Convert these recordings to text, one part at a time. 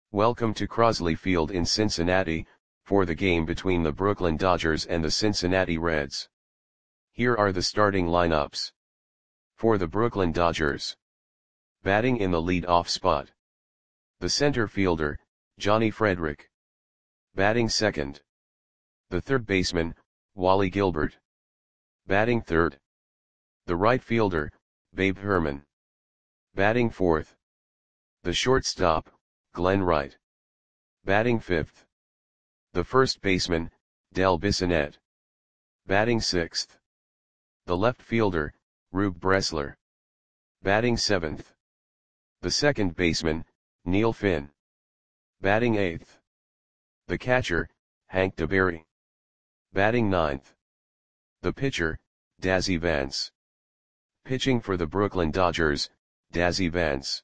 Welcome to Crosley Field in Cincinnati, for the game between the Brooklyn Dodgers and the Cincinnati Reds. Here are the starting lineups. For the Brooklyn Dodgers. Batting in the lead-off spot. The center fielder, Johnny Frederick. Batting second. The third baseman, Wally Gilbert. Batting third. The right fielder, Babe Herman. Batting fourth. The shortstop, Glenn Wright. Batting fifth. The first baseman, Del Bissonette. Batting sixth. The left fielder, Rube Bressler. Batting seventh. The second baseman, Neil Finn. Batting eighth. The catcher, Hank DeBerry. Batting ninth. The pitcher, Dazzy Vance. Pitching for the Brooklyn Dodgers, Dazzy Vance.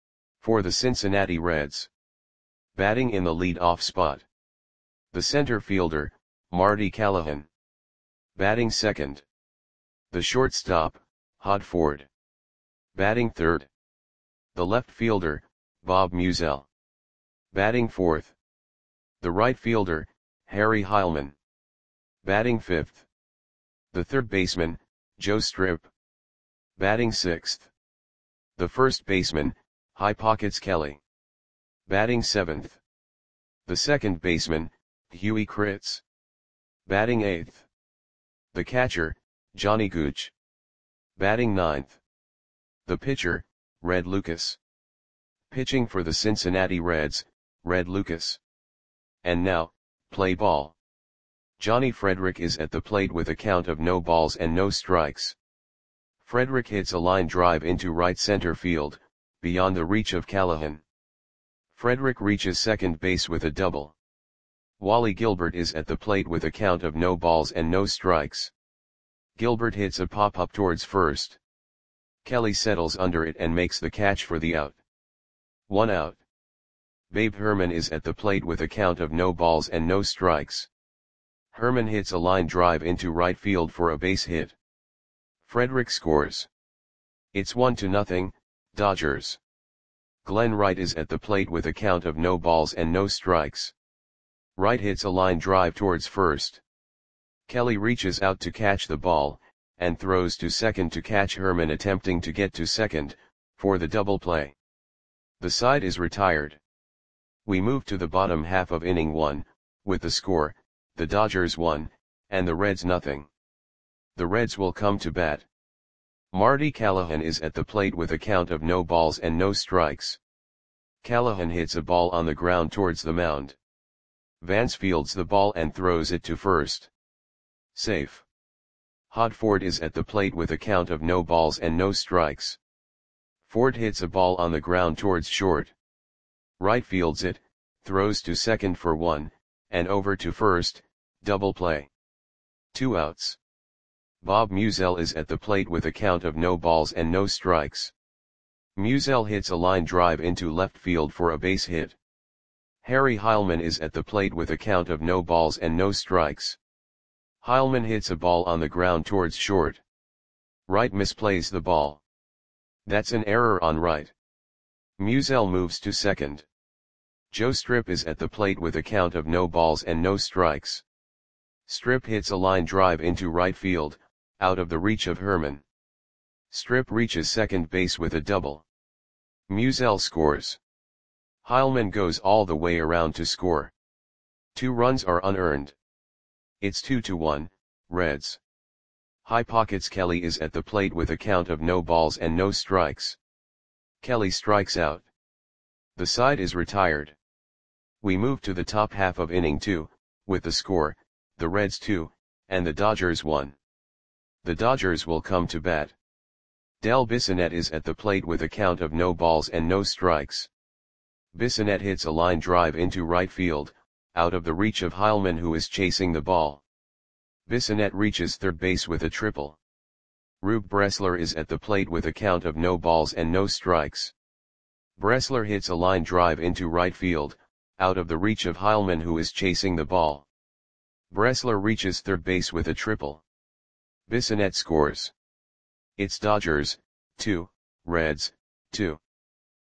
For the Cincinnati Reds. Batting in the lead-off spot. The center fielder, Marty Callahan. Batting second. The shortstop, Hod Ford. Batting third. The left fielder, Bob Musial. Batting fourth. The right fielder, Harry Heilman. Batting fifth. The third baseman, Joe Strip. Batting sixth. The first baseman, High Pockets Kelly. Batting seventh. The second baseman, Huey Kritz. Batting eighth. The catcher, Johnny Gooch. Batting ninth. The pitcher, Red Lucas. Pitching for the Cincinnati Reds, Red Lucas. And now, play ball. Johnny Frederick is at the plate with a count of no balls and no strikes. Frederick hits a line drive into right center field, beyond the reach of Callahan. Frederick reaches second base with a double. Wally Gilbert is at the plate with a count of no balls and no strikes. Gilbert hits a pop-up towards first. Kelly settles under it and makes the catch for the out. 1 out. Babe Herman is at the plate with a count of no balls and no strikes. Herman hits a line drive into right field for a base hit. Frederick scores. It's 1-0, Dodgers. Glenn Wright is at the plate with a count of no balls and no strikes. Wright hits a line drive towards first. Kelly reaches out to catch the ball, and throws to second to catch Herman attempting to get to second, for the double play. The side is retired. We move to the bottom half of inning 1, with the score, the Dodgers 1, and the Reds 0. The Reds will come to bat. Marty Callahan is at the plate with a count of no balls and no strikes. Callahan hits a ball on the ground towards the mound. Vance fields the ball and throws it to first. Safe. Hod Ford is at the plate with a count of no balls and no strikes. Ford hits a ball on the ground towards short. Wright fields it, throws to second for 1, and over to first, double play. 2 outs. Bob Musial is at the plate with a count of no balls and no strikes. Musial hits a line drive into left field for a base hit. Harry Heilman is at the plate with a count of no balls and no strikes. Heilman hits a ball on the ground towards short. Wright misplays the ball. That's an error on Wright. Musial moves to second. Joe Strip is at the plate with a count of no balls and no strikes. Strip hits a line drive into right field, out of the reach of Herman. Strip reaches second base with a double. Musial scores. Heilman goes all the way around to score. 2 runs are unearned. It's 2-1, Reds. High Pockets Kelly is at the plate with a count of no balls and no strikes. Kelly strikes out. The side is retired. We move to the top half of inning 2, with the score, the Reds 2, and the Dodgers 1. The Dodgers will come to bat. Del Bissonette is at the plate with a count of no balls and no strikes. Bissonette hits a line drive into right field, out of the reach of Heilman who is chasing the ball. Bissonette reaches third base with a triple. Rube Bressler is at the plate with a count of no balls and no strikes. Bressler hits a line drive into right field, out of the reach of Heilman who is chasing the ball. Bressler reaches third base with a triple. Bissonette scores. It's Dodgers, 2, Reds, 2.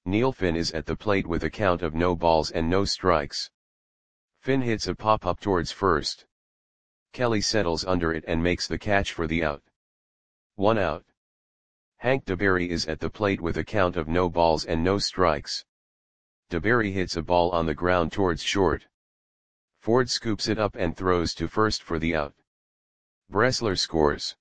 Neil Finn is at the plate with a count of no balls and no strikes. Finn hits a pop-up towards first. Kelly settles under it and makes the catch for the out. 1 out. Hank DeBerry is at the plate with a count of no balls and no strikes. DeBerry hits a ball on the ground towards short. Ford scoops it up and throws to first for the out. Bressler scores.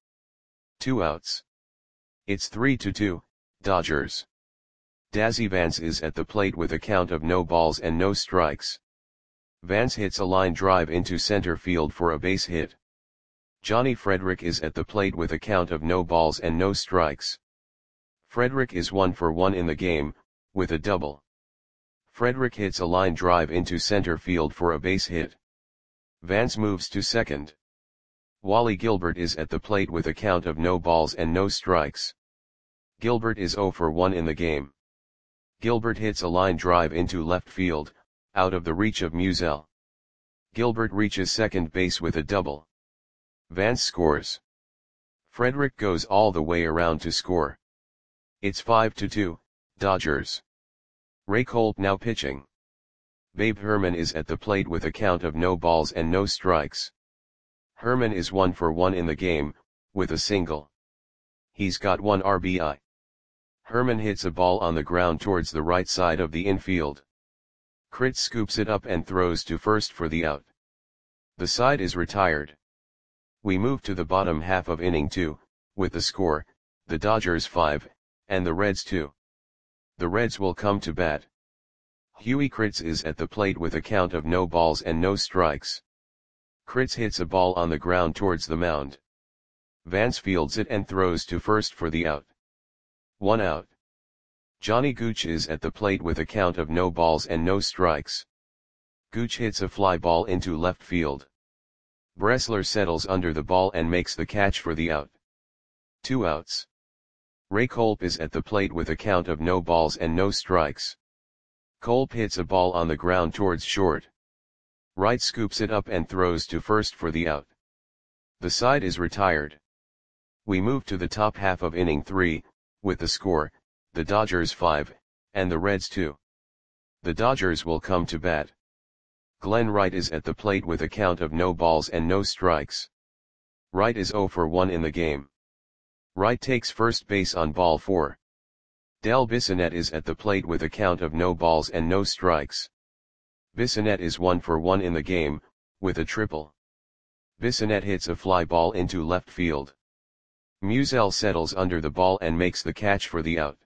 2 outs. It's 3-2, Dodgers. Dazzy Vance is at the plate with a count of no balls and no strikes. Vance hits a line drive into center field for a base hit. Johnny Frederick is at the plate with a count of no balls and no strikes. Frederick is 1 for 1 in the game, with a double. Frederick hits a line drive into center field for a base hit. Vance moves to second. Wally Gilbert is at the plate with a count of no balls and no strikes. Gilbert is 0 for 1 in the game. Gilbert hits a line drive into left field, out of the reach of Musial. Gilbert reaches second base with a double. Vance scores. Frederick goes all the way around to score. It's 5-2, Dodgers. Ray Colt now pitching. Babe Herman is at the plate with a count of no balls and no strikes. Herman is 1 for 1 in the game, with a single. He's got 1 RBI. Herman hits a ball on the ground towards the right side of the infield. Critz scoops it up and throws to first for the out. The side is retired. We move to the bottom half of inning 2, with the score, the Dodgers 5, and the Reds 2. The Reds will come to bat. Huey Critz is at the plate with a count of no balls and no strikes. Critz hits a ball on the ground towards the mound. Vance fields it and throws to first for the out. 1 out. Johnny Gooch is at the plate with a count of no balls and no strikes. Gooch hits a fly ball into left field. Bressler settles under the ball and makes the catch for the out. 2 outs. Ray Kolb is at the plate with a count of no balls and no strikes. Kolb hits a ball on the ground towards short. Wright scoops it up and throws to first for the out. The side is retired. We move to the top half of inning 3, with the score, the Dodgers 5, and the Reds 2. The Dodgers will come to bat. Glenn Wright is at the plate with a count of no balls and no strikes. Wright is 0 for 1 in the game. Wright takes first base on ball 4. Del Bissonette is at the plate with a count of no balls and no strikes. Bissonette is 1 for 1 in the game, with a triple. Bissonette hits a fly ball into left field. Musial settles under the ball and makes the catch for the out.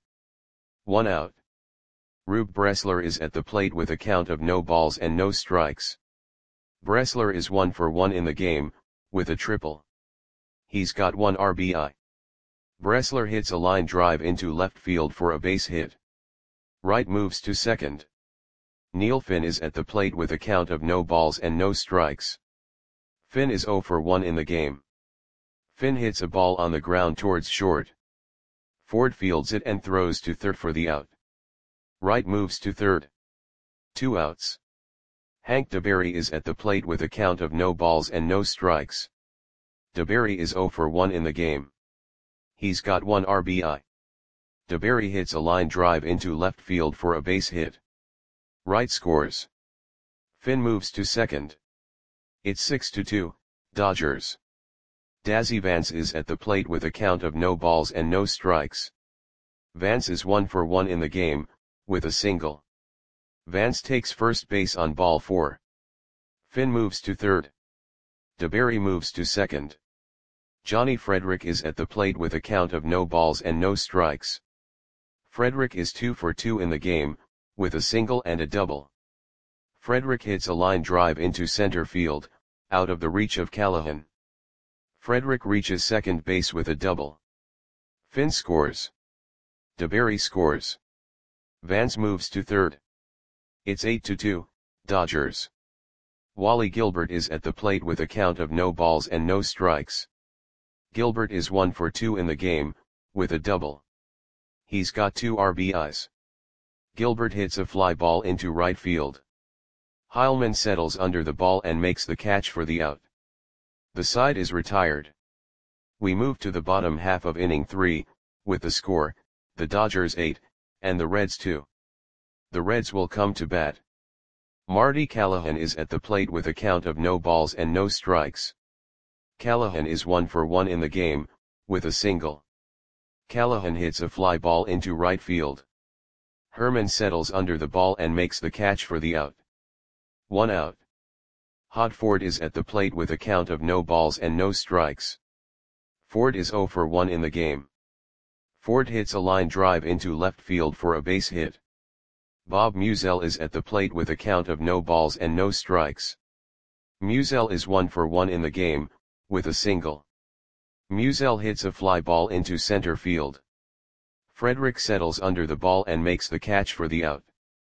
1 out. Rube Bressler is at the plate with a count of no balls and no strikes. Bressler is 1 for 1 in the game, with a triple. He's got 1 RBI. Bressler hits a line drive into left field for a base hit. Wright moves to second. Neil Finn is at the plate with a count of no balls and no strikes. Finn is 0 for 1 in the game. Finn hits a ball on the ground towards short. Ford fields it and throws to third for the out. Wright moves to third. 2 outs. Hank DeBerry is at the plate with a count of no balls and no strikes. DeBerry is 0 for 1 in the game. He's got 1 RBI. DeBerry hits a line drive into left field for a base hit. Wright scores. Finn moves to second. It's 6-2, Dodgers. Dazzy Vance is at the plate with a count of no balls and no strikes. Vance is 1 for 1 in the game, with a single. Vance takes first base on ball 4. Finn moves to third. DeBerry moves to second. Johnny Frederick is at the plate with a count of no balls and no strikes. Frederick is 2 for 2 in the game, with a single and a double. Frederick hits a line drive into center field, out of the reach of Callahan. Frederick reaches second base with a double. Finn scores. DeBerry scores. Vance moves to third. It's 8-2, Dodgers. Wally Gilbert is at the plate with a count of no balls and no strikes. Gilbert is 1 for 2 in the game, with a double. He's got 2 RBIs. Gilbert hits a fly ball into right field. Heilman settles under the ball and makes the catch for the out. The side is retired. We move to the bottom half of inning 3, with the score, the Dodgers 8, and the Reds 2. The Reds will come to bat. Marty Callahan is at the plate with a count of no balls and no strikes. Callahan is 1 for 1 in the game, with a single. Callahan hits a fly ball into right field. Herman settles under the ball and makes the catch for the out. 1 out. Hod Ford is at the plate with a count of no balls and no strikes. Ford is 0 for 1 in the game. Ford hits a line drive into left field for a base hit. Bob Musial is at the plate with a count of no balls and no strikes. Musial is 1 for 1 in the game, with a single. Musial hits a fly ball into center field. Frederick settles under the ball and makes the catch for the out.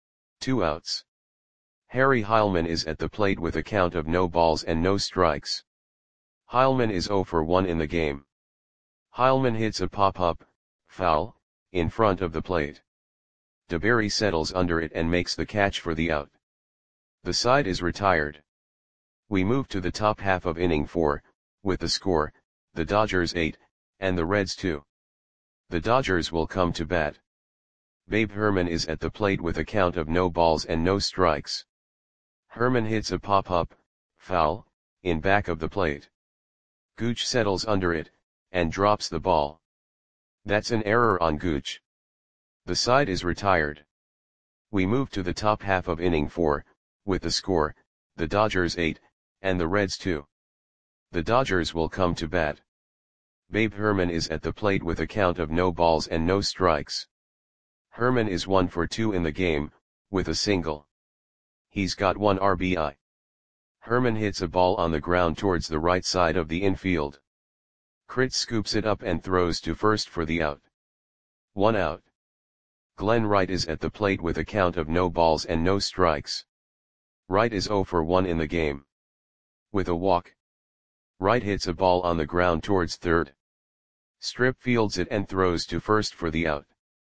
2 outs. Harry Heilman is at the plate with a count of no balls and no strikes. Heilman is 0 for 1 in the game. Heilman hits a pop-up, foul, in front of the plate. DeBerry settles under it and makes the catch for the out. The side is retired. We move to the top half of inning 4, with the score, the Dodgers 8, and the Reds 2. The Dodgers will come to bat. Babe Herman is at the plate with a count of no balls and no strikes. Herman hits a pop-up, foul, in back of the plate. Gooch settles under it, and drops the ball. That's an error on Gooch. The side is retired. We move to the top half of inning 4, with the score, the Dodgers 8, and the Reds 2. The Dodgers will come to bat. Babe Herman is at the plate with a count of no balls and no strikes. Herman is 1 for 2 in the game, with a single. He's got 1 RBI. Herman hits a ball on the ground towards the right side of the infield. Kritz scoops it up and throws to first for the out. 1 out. Glenn Wright is at the plate with a count of no balls and no strikes. Wright is 0 for 1 in the game. With a walk. Wright hits a ball on the ground towards third. Strip fields it and throws to first for the out.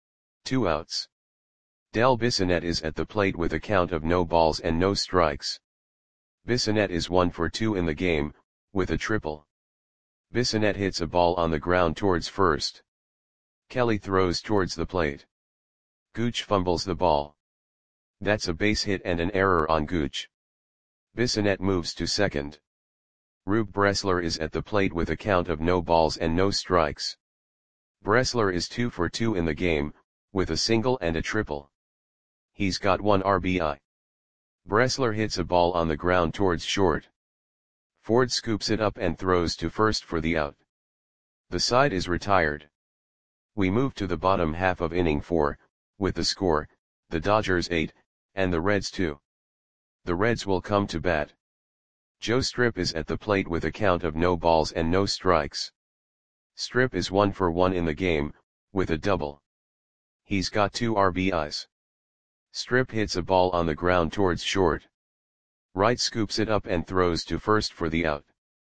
2 outs. Del Bissonette is at the plate with a count of no balls and no strikes. Bissonette is 1 for 2 in the game, with a triple. Bissonette hits a ball on the ground towards first. Kelly throws towards the plate. Gooch fumbles the ball. That's a base hit and an error on Gooch. Bissonette moves to second. Rube Bressler is at the plate with a count of no balls and no strikes. Bressler is 2 for 2 in the game, with a single and a triple. He's got 1 RBI. Bressler hits a ball on the ground towards short. Ford scoops it up and throws to first for the out. The side is retired. We move to the bottom half of inning 4, with the score, the Dodgers 8, and the Reds 2. The Reds will come to bat. Joe Strip is at the plate with a count of no balls and no strikes. Strip is 1 for 1 in the game, with a double. He's got 2 RBIs. Strip hits a ball on the ground towards short. Wright scoops it up and throws to first for the out.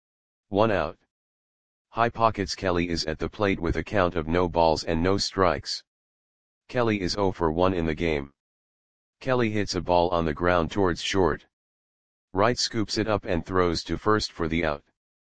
1 out. High Pockets Kelly is at the plate with a count of no balls and no strikes. Kelly is 0 for 1 in the game. Kelly hits a ball on the ground towards short. Wright scoops it up and throws to first for the out.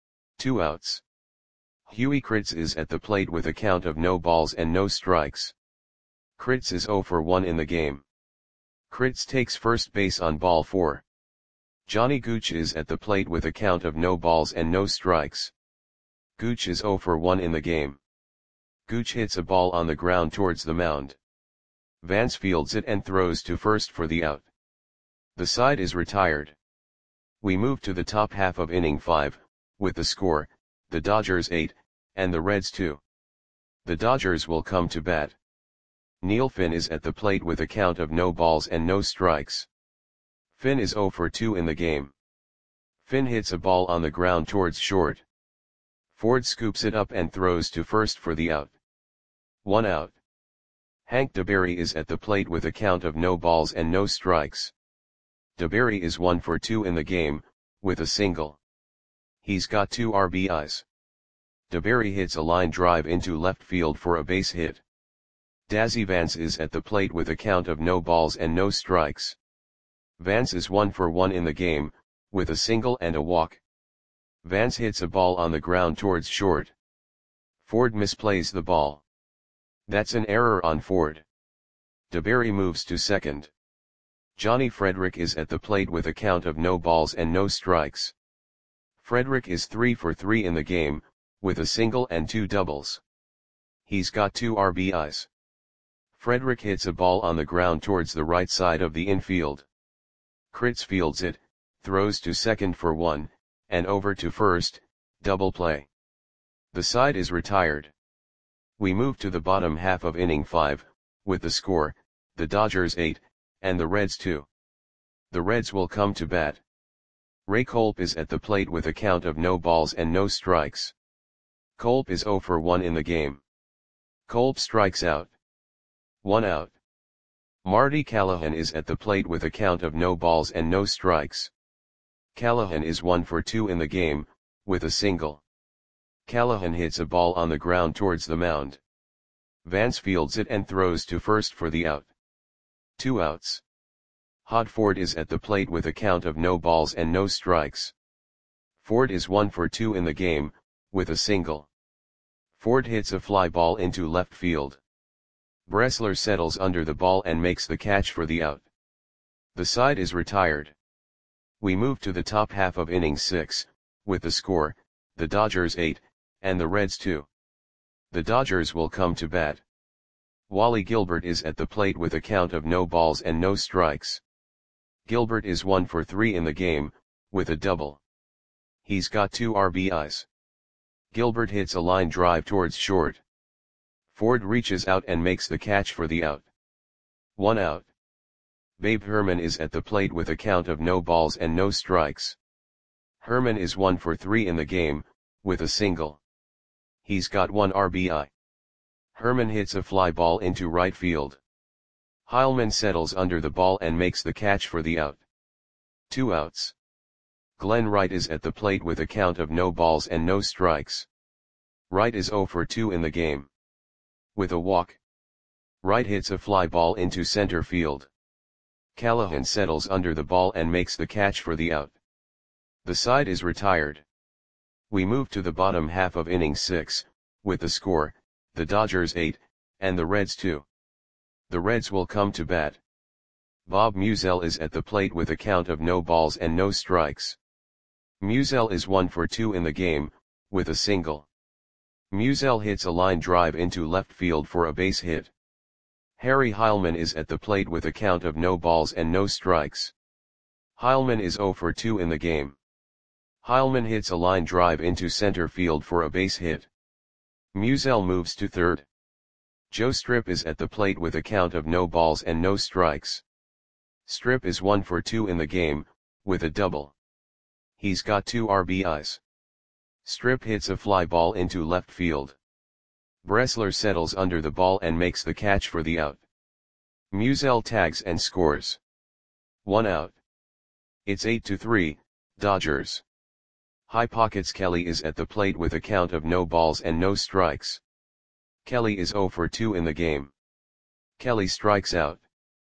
2 outs. Huey Kritz is at the plate with a count of no balls and no strikes. Kritz is 0 for 1 in the game. Kritz takes first base on ball 4. Johnny Gooch is at the plate with a count of no balls and no strikes. Gooch is 0 for 1 in the game. Gooch hits a ball on the ground towards the mound. Vance fields it and throws to first for the out. The side is retired. We move to the top half of inning 5, with the score, the Dodgers 8, and the Reds 2. The Dodgers will come to bat. Neil Finn is at the plate with a count of no balls and no strikes. Finn is 0 for 2 in the game. Finn hits a ball on the ground towards short. Ford scoops it up and throws to first for the out. 1 out. Hank DeBerry is at the plate with a count of no balls and no strikes. DeBerry is 1 for 2 in the game, with a single. He's got 2 RBIs. DeBerry hits a line drive into left field for a base hit. Dazzy Vance is at the plate with a count of no balls and no strikes. Vance is 1 for 1 in the game, with a single and a walk. Vance hits a ball on the ground towards short. Ford misplays the ball. That's an error on Ford. DeBerry moves to second. Johnny Frederick is at the plate with a count of no balls and no strikes. Frederick is 3 for 3 in the game, with a single and 2 doubles. He's got 2 RBIs. Frederick hits a ball on the ground towards the right side of the infield. Kritz fields it, throws to second for 1, and over to first, double play. The side is retired. We move to the bottom half of inning 5, with the score, the Dodgers 8, and the Reds 2. The Reds will come to bat. Ray Kolb is at the plate with a count of no balls and no strikes. Kolb is 0 for 1 in the game. Kolb strikes out. 1 out. Marty Callahan is at the plate with a count of no balls and no strikes. Callahan is 1 for 2 in the game, with a single. Callahan hits a ball on the ground towards the mound. Vance fields it and throws to first for the out. 2 outs. Hod Ford is at the plate with a count of no balls and no strikes. Ford is 1 for 2 in the game, with a single. Ford hits a fly ball into left field. Bressler settles under the ball and makes the catch for the out. The side is retired. We move to the top half of inning 6, with the score, the Dodgers 8, and the Reds 2. The Dodgers will come to bat. Wally Gilbert is at the plate with a count of no balls and no strikes. Gilbert is 1 for 3 in the game, with a double. He's got 2 RBIs. Gilbert hits a line drive towards short. Ford reaches out and makes the catch for the out. 1 out. Babe Herman is at the plate with a count of no balls and no strikes. Herman is 1 for 3 in the game, with a single. He's got 1 RBI. Herman hits a fly ball into right field. Heilman settles under the ball and makes the catch for the out. 2 outs. Glenn Wright is at the plate with a count of no balls and no strikes. Wright is 0 for 2 in the game. With a walk. Wright hits a fly ball into center field. Callahan settles under the ball and makes the catch for the out. The side is retired. We move to the bottom half of inning 6, with the score, the Dodgers 8, and the Reds 2. The Reds will come to bat. Bob Musial is at the plate with a count of no balls and no strikes. Musial is 1 for 2 in the game, with a single. Musial hits a line drive into left field for a base hit. Harry Heilman is at the plate with a count of no balls and no strikes. Heilman is 0 for 2 in the game. Heilman hits a line drive into center field for a base hit. Musial moves to third. Joe Strip is at the plate with a count of no balls and no strikes. Strip is 1 for 2 in the game, with a double. He's got 2 RBIs. Strip hits a fly ball into left field. Bressler settles under the ball and makes the catch for the out. Musial tags and scores. 1 out. It's 8-3, Dodgers. High Pockets Kelly is at the plate with a count of no balls and no strikes. Kelly is 0 for 2 in the game. Kelly strikes out.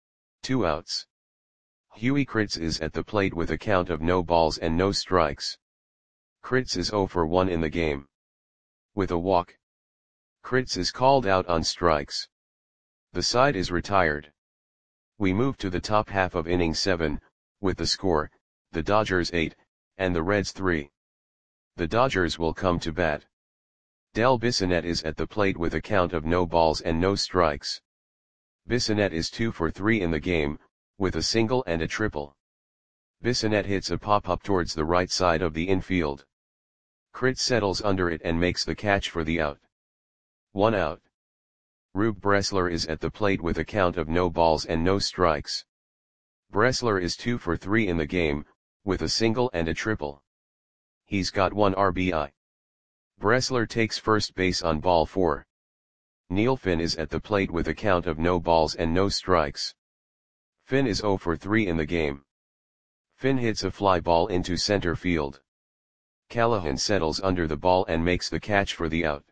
2 outs. Huey Kritz is at the plate with a count of no balls and no strikes. Kritz is 0 for 1 in the game. With a walk. Kritz is called out on strikes. The side is retired. We move to the top half of inning 7, with the score, the Dodgers 8, and the Reds 3. The Dodgers will come to bat. Del Bissonette is at the plate with a count of no balls and no strikes. Bissonette is 2 for 3 in the game, with a single and a triple. Bissonette hits a pop-up towards the right side of the infield. Kritz settles under it and makes the catch for the out. 1 out. Rube Bressler is at the plate with a count of no balls and no strikes. Bressler is 2 for 3 in the game, with a single and a triple. He's got 1 RBI. Bressler takes first base on ball 4. Neil Finn is at the plate with a count of no balls and no strikes. Finn is 0 for 3 in the game. Finn hits a fly ball into center field. Callahan settles under the ball and makes the catch for the out.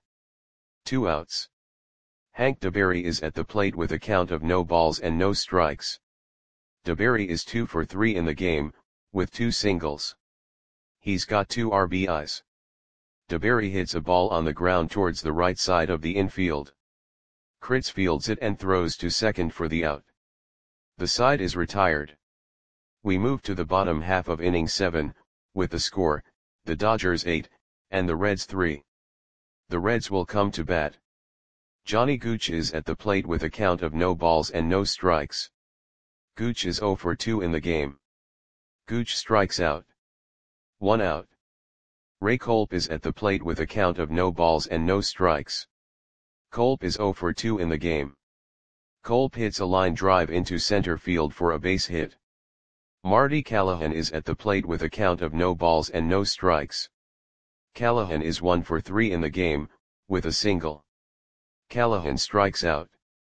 2 outs. Hank DeBerry is at the plate with a count of no balls and no strikes. DeBerry is 2 for 3 in the game, with 2 singles. He's got 2 RBIs. DeBerry hits a ball on the ground towards the right side of the infield. Kritz fields it and throws to second for the out. The side is retired. We move to the bottom half of inning 7, with the score, the Dodgers 8, and the Reds 3. The Reds will come to bat. Johnny Gooch is at the plate with a count of no balls and no strikes. Gooch is 0 for 2 in the game. Gooch strikes out. 1 out. Ray Kolb is at the plate with a count of no balls and no strikes. Kolb is 0 for 2 in the game. Kolb hits a line drive into center field for a base hit. Marty Callahan is at the plate with a count of no balls and no strikes. Callahan is 1 for 3 in the game, with a single. Callahan strikes out.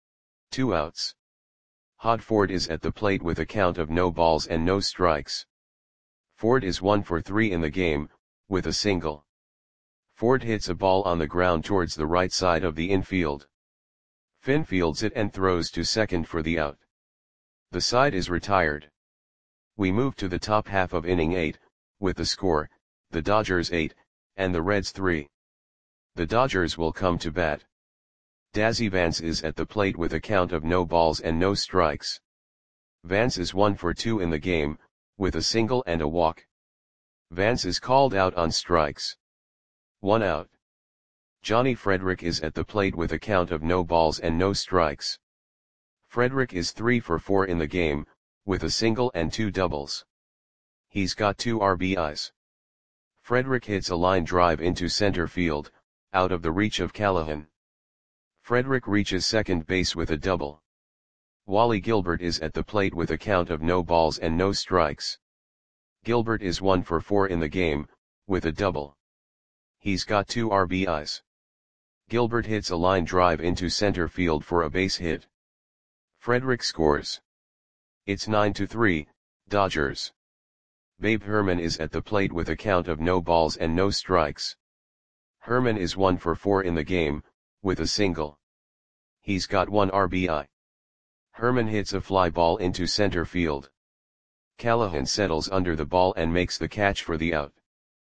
2 outs. Hod Ford is at the plate with a count of no balls and no strikes. Ford is 1 for 3 in the game, with a single. Ford hits a ball on the ground towards the right side of the infield. Finn fields it and throws to second for the out. The side is retired. We move to the top half of inning 8, with the score, the Dodgers 8, and the Reds 3. The Dodgers will come to bat. Dazzy Vance is at the plate with a count of no balls and no strikes. Vance is 1 for 2 in the game, with a single and a walk. Vance is called out on strikes. 1 out. Johnny Frederick is at the plate with a count of no balls and no strikes. Frederick is 3 for 4 in the game, with a single and 2 doubles. He's got 2 RBIs. Frederick hits a line drive into center field, out of the reach of Callahan. Frederick reaches second base with a double. Wally Gilbert is at the plate with a count of no balls and no strikes. Gilbert is 1 for 4 in the game, with a double. He's got 2 RBIs. Gilbert hits a line drive into center field for a base hit. Frederick scores. It's 9-3, Dodgers. Babe Herman is at the plate with a count of no balls and no strikes. Herman is 1 for 4 in the game, with a single. He's got 1 RBI. Herman hits a fly ball into center field. Callahan settles under the ball and makes the catch for the out.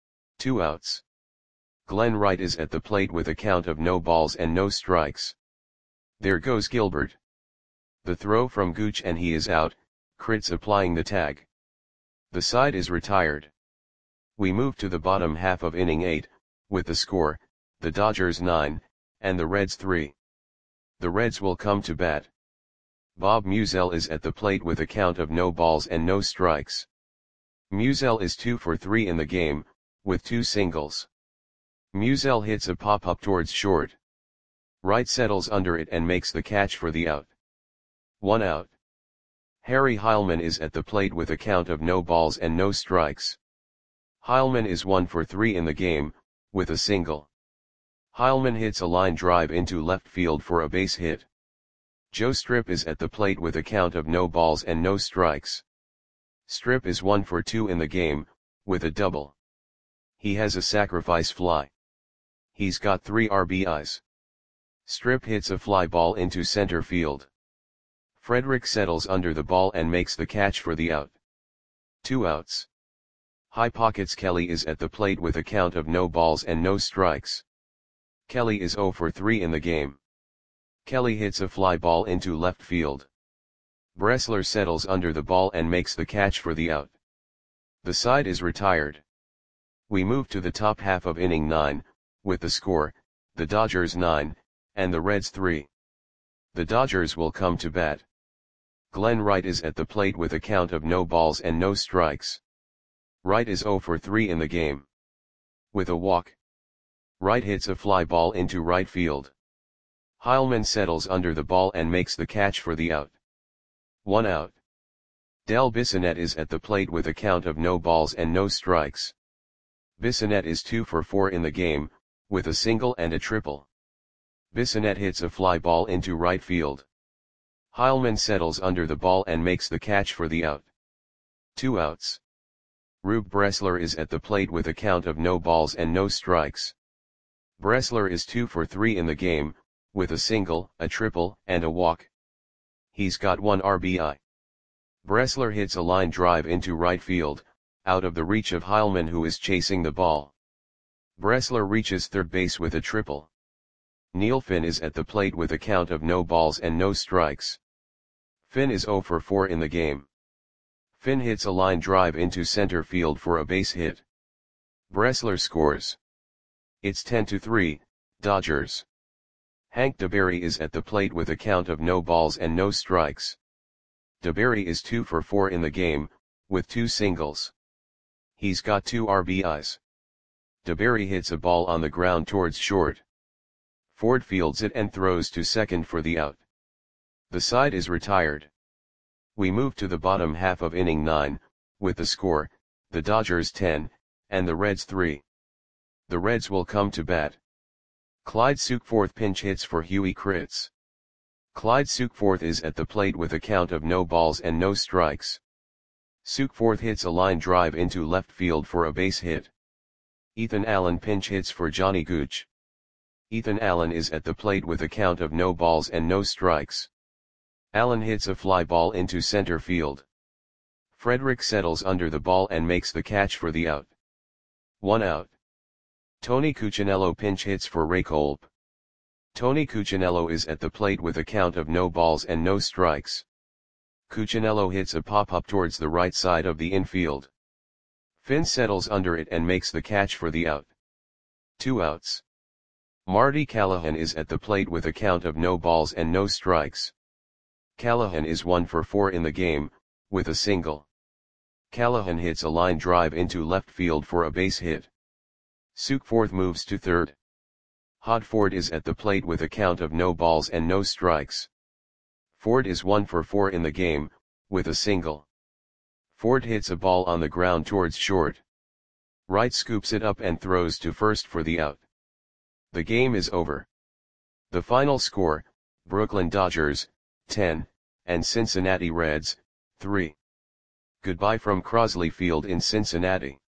2 outs. Glenn Wright is at the plate with a count of no balls and no strikes. There goes Gilbert. The throw from Gooch and he is out, Kritz applying the tag. The side is retired. We move to the bottom half of inning 8, with the score, the Dodgers 9, and the Reds 3. The Reds will come to bat. Bob Musial is at the plate with a count of no balls and no strikes. Musial is 2 for 3 in the game, with 2 singles. Musial hits a pop-up towards short. Wright settles under it and makes the catch for the out. 1 out. Harry Heilman is at the plate with a count of no balls and no strikes. Heilman is 1 for 3 in the game, with a single. Heilman hits a line drive into left field for a base hit. Joe Strip is at the plate with a count of no balls and no strikes. Strip is 1 for 2 in the game, with a double. He has a sacrifice fly. He's got 3 RBIs. Strip hits a fly ball into center field. Frederick settles under the ball and makes the catch for the out. 2 outs. High Pockets Kelly is at the plate with a count of no balls and no strikes. Kelly is 0 for 3 in the game. Kelly hits a fly ball into left field. Bressler settles under the ball and makes the catch for the out. The side is retired. We move to the top half of inning 9, with the score, the Dodgers 9, and the Reds 3. The Dodgers will come to bat. Glenn Wright is at the plate with a count of no balls and no strikes. Wright is 0 for 3 in the game. With a walk. Wright hits a fly ball into right field. Heilman settles under the ball and makes the catch for the out. 1 out. Del Bissonette is at the plate with a count of no balls and no strikes. Bissonette is 2 for 4 in the game, with a single and a triple. Bissonette hits a fly ball into right field. Heilman settles under the ball and makes the catch for the out. 2 outs. Rube Bressler is at the plate with a count of no balls and no strikes. Bressler is 2 for 3 in the game, with a single, a triple, and a walk. He's got 1 RBI. Bressler hits a line drive into right field, out of the reach of Heilman who is chasing the ball. Bressler reaches third base with a triple. Neil Finn is at the plate with a count of no balls and no strikes. Finn is 0 for 4 in the game. Finn hits a line drive into center field for a base hit. Bressler scores. It's 10-3, Dodgers. Hank DeBerry is at the plate with a count of no balls and no strikes. DeBerry is 2 for 4 in the game, with 2 singles. He's got 2 RBIs. DeBerry hits a ball on the ground towards short. Ford fields it and throws to second for the out. The side is retired. We move to the bottom half of inning 9, with the score, the Dodgers 10, and the Reds 3. The Reds will come to bat. Clyde Sukeforth pinch hits for Huey Kritz. Clyde Sukeforth is at the plate with a count of no balls and no strikes. Sukeforth hits a line drive into left field for a base hit. Ethan Allen pinch hits for Johnny Gooch. Ethan Allen is at the plate with a count of no balls and no strikes. Allen hits a fly ball into center field. Frederick settles under the ball and makes the catch for the out. 1 out. Tony Cuccinello pinch hits for Ray Kolb. Tony Cuccinello is at the plate with a count of no balls and no strikes. Cuccinello hits a pop-up towards the right side of the infield. Finn settles under it and makes the catch for the out. 2 outs. Marty Callahan is at the plate with a count of no balls and no strikes. Callahan is 1 for 4 in the game, with a single. Callahan hits a line drive into left field for a base hit. Sukeforth moves to third. Hod Ford is at the plate with a count of no balls and no strikes. Ford is 1 for 4 in the game, with a single. Ford hits a ball on the ground towards short. Wright scoops it up and throws to first for the out. The game is over. The final score, Brooklyn Dodgers, 10, and Cincinnati Reds, 3. Goodbye from Crosley Field in Cincinnati.